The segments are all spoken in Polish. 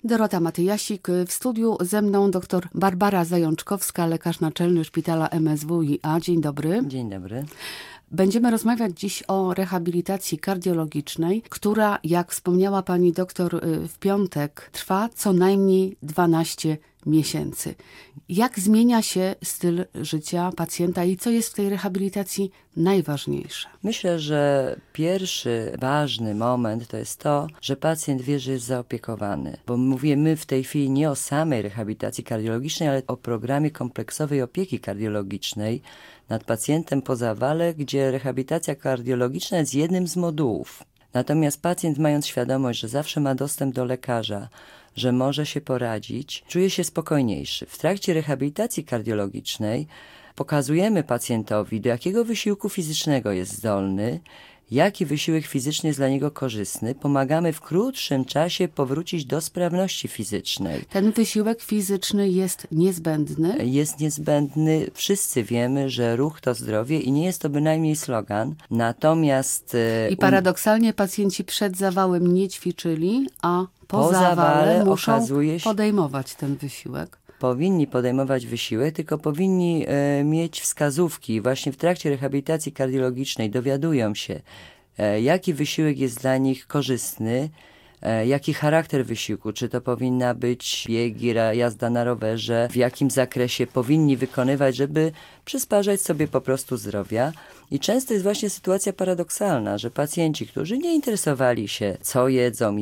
Dorota Matyjasik, w studiu ze mną dr Barbara Zajączkowska, lekarz naczelny Szpitala MSWiA. Dzień dobry. Dzień dobry. Będziemy rozmawiać dziś o rehabilitacji kardiologicznej, która, jak wspomniała pani doktor w piątek, trwa co najmniej 12 miesięcy. Jak zmienia się styl życia pacjenta i co jest w tej rehabilitacji najważniejsze? Myślę, że pierwszy ważny moment to jest to, że pacjent wie, że jest zaopiekowany. Bo mówimy w tej chwili nie o samej rehabilitacji kardiologicznej, ale o programie kompleksowej opieki kardiologicznej nad pacjentem po zawale, gdzie rehabilitacja kardiologiczna jest jednym z modułów. Natomiast pacjent, mając świadomość, że zawsze ma dostęp do lekarza, że może się poradzić, czuje się spokojniejszy. W trakcie rehabilitacji kardiologicznej pokazujemy pacjentowi, do jakiego wysiłku fizycznego jest zdolny, jaki wysiłek fizyczny jest dla niego korzystny. Pomagamy w krótszym czasie powrócić do sprawności fizycznej. Ten wysiłek fizyczny jest niezbędny? Jest niezbędny. Wszyscy wiemy, że ruch to zdrowie i nie jest to bynajmniej slogan. Natomiast... I paradoksalnie pacjenci przed zawałem nie ćwiczyli, a po zawale muszą podejmować ten wysiłek. Powinni podejmować wysiłek, tylko powinni mieć wskazówki. Właśnie w trakcie rehabilitacji kardiologicznej dowiadują się, jaki wysiłek jest dla nich korzystny, jaki charakter wysiłku, czy to powinna być biegi, jazda na rowerze, w jakim zakresie powinni wykonywać, żeby przysparzać sobie po prostu zdrowia. I często jest właśnie sytuacja paradoksalna, że pacjenci, którzy nie interesowali się, co jedzą,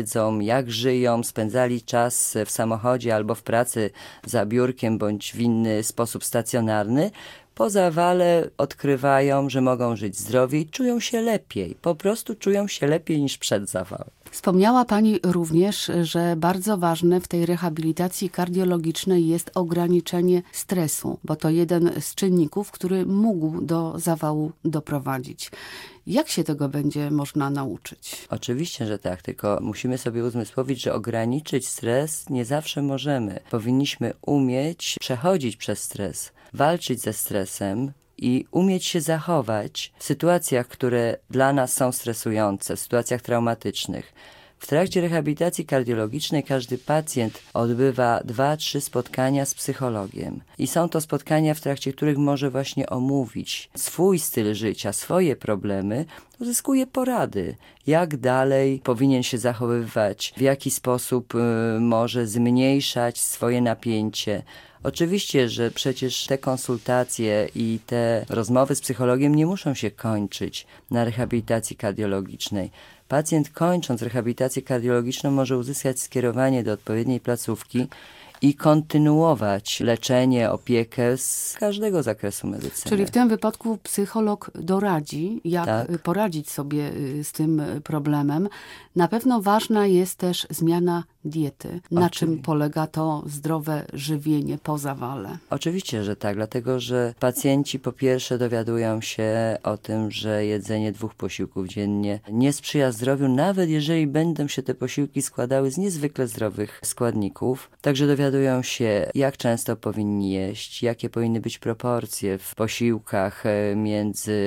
jak żyją, spędzali czas w samochodzie albo w pracy za biurkiem bądź w inny sposób stacjonarny, po zawale odkrywają, że mogą żyć zdrowiej, czują się lepiej, po prostu czują się lepiej niż przed zawałem. Wspomniała pani również, że bardzo ważne w tej rehabilitacji kardiologicznej jest ograniczenie stresu, bo to jeden z czynników, który mógł do zawału doprowadzić. Jak się tego będzie można nauczyć? Oczywiście, że tak, tylko musimy sobie uzmysłowić, że ograniczyć stres nie zawsze możemy. Powinniśmy umieć przechodzić przez stres, walczyć ze stresem i umieć się zachować w sytuacjach, które dla nas są stresujące, w sytuacjach traumatycznych. W trakcie rehabilitacji kardiologicznej każdy pacjent odbywa 2-3 spotkania z psychologiem. I są to spotkania, w trakcie których może właśnie omówić swój styl życia, swoje problemy, uzyskuje porady, jak dalej powinien się zachowywać, w jaki sposób może zmniejszać swoje napięcie. Oczywiście, że przecież te konsultacje i te rozmowy z psychologiem nie muszą się kończyć na rehabilitacji kardiologicznej. Pacjent, kończąc rehabilitację kardiologiczną, może uzyskać skierowanie do odpowiedniej placówki i kontynuować leczenie, opiekę z każdego zakresu medycyny. Czyli w tym wypadku psycholog doradzi, jak poradzić sobie z tym problemem. Na pewno ważna jest też zmiana diety. Na czym polega to zdrowe żywienie po zawale? Oczywiście, że tak, dlatego że pacjenci po pierwsze dowiadują się o tym, że jedzenie 2 posiłków dziennie nie sprzyja zdrowiu, nawet jeżeli będą się te posiłki składały z niezwykle zdrowych składników. Także dowiadują się, jak często powinni jeść, jakie powinny być proporcje w posiłkach między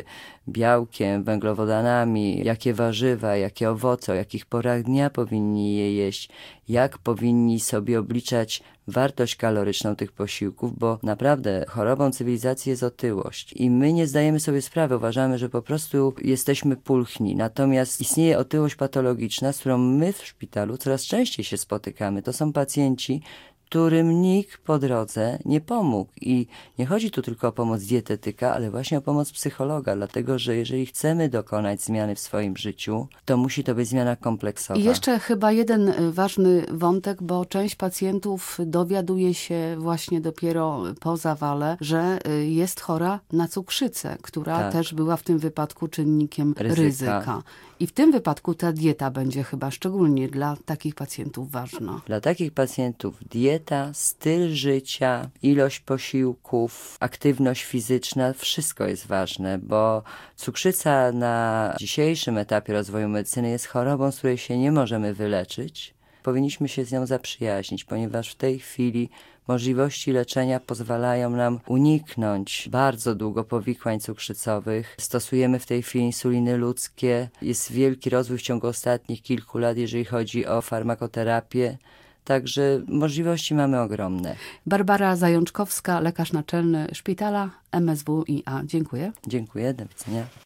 białkiem, węglowodanami, jakie warzywa, jakie owoce, o jakich porach dnia powinni je jeść, jak powinni sobie obliczać wartość kaloryczną tych posiłków, bo naprawdę chorobą cywilizacji jest otyłość. I my nie zdajemy sobie sprawy, uważamy, że po prostu jesteśmy pulchni. Natomiast istnieje otyłość patologiczna, z którą my w szpitalu coraz częściej się spotykamy. To są pacjenci, którym nikt po drodze nie pomógł. I nie chodzi tu tylko o pomoc dietetyka, ale właśnie o pomoc psychologa, dlatego że jeżeli chcemy dokonać zmiany w swoim życiu, to musi to być zmiana kompleksowa. I jeszcze chyba jeden ważny wątek, bo część pacjentów dowiaduje się właśnie dopiero po zawale, że jest chora na cukrzycę, która też była w tym wypadku czynnikiem ryzyka. I w tym wypadku ta dieta będzie chyba szczególnie dla takich pacjentów ważna. Dla takich pacjentów dieta, styl życia, ilość posiłków, aktywność fizyczna, wszystko jest ważne, bo cukrzyca na dzisiejszym etapie rozwoju medycyny jest chorobą, z której się nie możemy wyleczyć. powinniśmy się z nią zaprzyjaźnić, ponieważ w tej chwili możliwości leczenia pozwalają nam uniknąć bardzo długo powikłań cukrzycowych. Stosujemy w tej chwili insuliny ludzkie. Jest wielki rozwój w ciągu ostatnich kilku lat, jeżeli chodzi o farmakoterapię. Także możliwości mamy ogromne. Barbara Zajączkowska, lekarz naczelny szpitala MSWiA. Dziękuję. Dziękuję, do widzenia.